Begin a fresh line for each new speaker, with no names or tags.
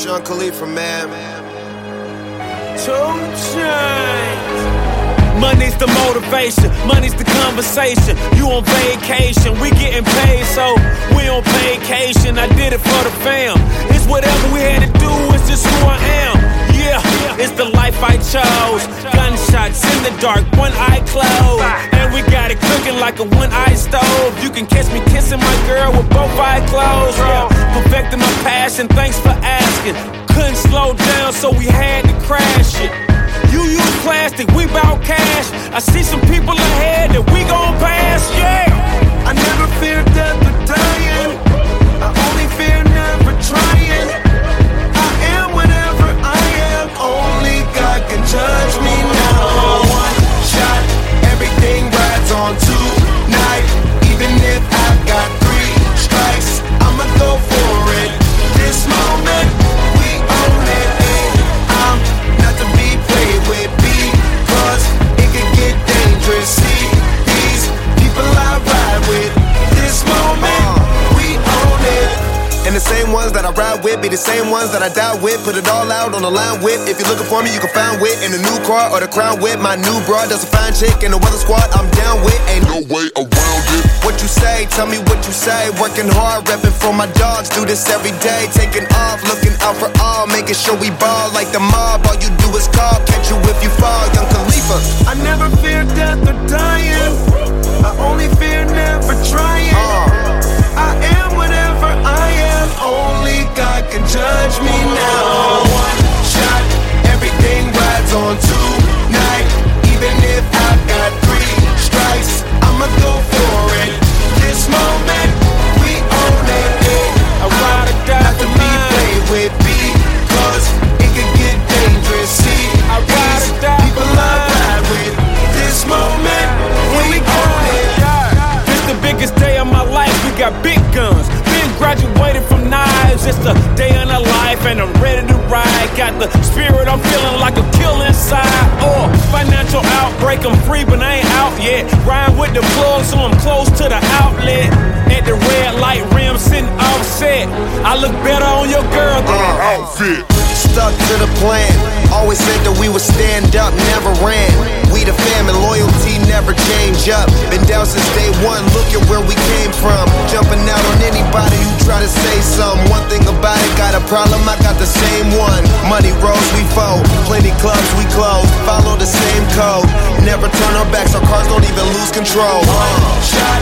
Sean Khalifa, man.
2 Chainz. Money's the motivation, money's the conversation. You on vacation, we getting paid, so we on vacation. I did it for the fam. It's whatever we had to do, it's just who I am. Yeah, it's the life I chose. Gunshots in the dark, one eye closed. And we got it cooking like a one-eye stove. You can catch me kissing my girl with both eyes closed. Yeah, perfecting my passion, thanks for asking. Couldn't slow down, so we had to crash it. You use plastic, we bout cash. I see some people ahead that we gon' pass, yeah.
I never fear death or dying. I only fear never trying. I am whatever I am. Only God can judge me now. One shot, everything rides on tonight. Even if I've got 3 strikes, I'ma go for it. This moment, we own it. I'm not to be played with because it can get dangerous. See, these people I ride with. This moment, we own it.
And the same ones that I ride with be the same ones that I die with. Put it all out on the line with. If you're looking for me, you can find wit in the new car or the crown with. My new broad does a fine chick in the weather squad. I'm down with, ain't no way around it. What you say, tell me what you say. Working hard, repping for my dogs. Do this every day, taking off, looking out for all, making sure we ball like the mob. All you do is call, catch you if you fall. Young Khalifa.
I never fear death or dying. I only fear never trying. I am whatever I am. Only God can judge me now. One shot, everything rides on tonight. Even if I've got 3 strikes, I'ma go for it. This moment, we own it.
I ride or die
not to be played with because it can get dangerous. See,
I ride or die
people I ride with. This moment, we own it.
This the biggest day of my life. We got big guns. Been graduated from knives. It's the day in a life, and I'm ready to ride. Got the spirit, I'm feeling like a kill inside. Financial outbreak, I'm free, but I ain't out yet. Ride with the plug, so I'm close to the outlet. At the red light rim, sitting offset. I look better on your girl than her outfit.
Stuck to the plan. Always said that we would stand up, never ran. We the fam and loyalty never change up. Been down since day one, look at where we came from. Jumping out on anybody who try to say something. One thing about it, got a problem, I got the same one. Money rolls, we fold. Plenty clubs, we close. Follow the same code. Never turn our backs, our cars don't even lose control.
Shot,